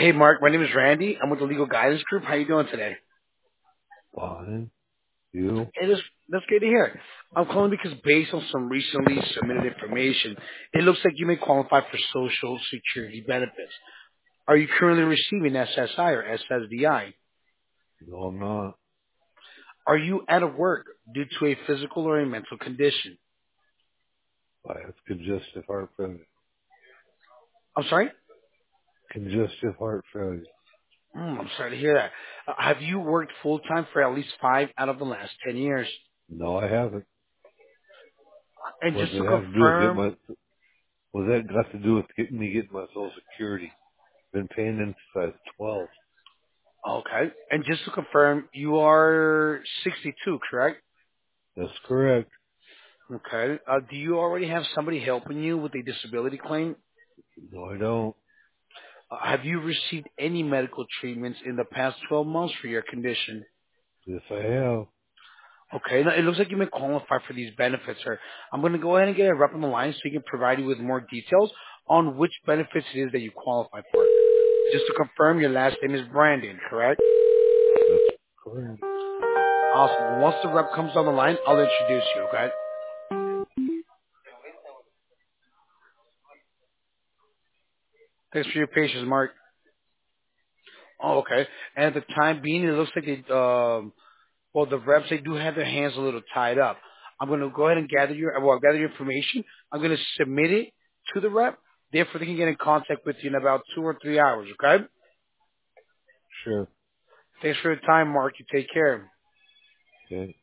Hey, Mark. My name is Randy. I'm with the Legal Guidance Group. How you doing today? Fine. You? Hey, that's great to hear. I'm calling because based on some recently submitted information, it looks like you may qualify for Social Security benefits. Are you currently receiving SSI or SSDI? No, I'm not. Are you out of work due to a physical or a mental condition? I have congestive heart failure. I'm sorry? Congestive heart failure. I'm sorry to hear that. Have you worked full-time for at least 5 out of the last 10 years? No, I haven't. And What just does to it have to do with confirm, what does that got to do with me getting my Social Security? Been paying in since I was 12. okay, and just to confirm, you are 62, correct? That's correct. Okay. Do you already have somebody helping you with a disability claim? No, I don't. Have you received any medical treatments in the past 12 months for your condition? Yes, I have. Okay. Now, it looks like you may qualify for these benefits, sir. I'm going to go ahead and get a rep on the line so we can provide you with more details on which benefits it is that you qualify for. Just to confirm, your last name is Brandon, correct? That's correct. Awesome. Once the rep comes on the line, I'll introduce you, okay? Thanks for your patience, Mark. Oh, okay. And at the time being, it looks like well, the reps, they do have their hands a little tied up. I'm going to go ahead and gather your information. I'm going to submit it to the rep. Therefore, they can get in contact with you in about 2 or 3 hours, okay? Sure. Thanks for your time, Mark. You take care. Okay.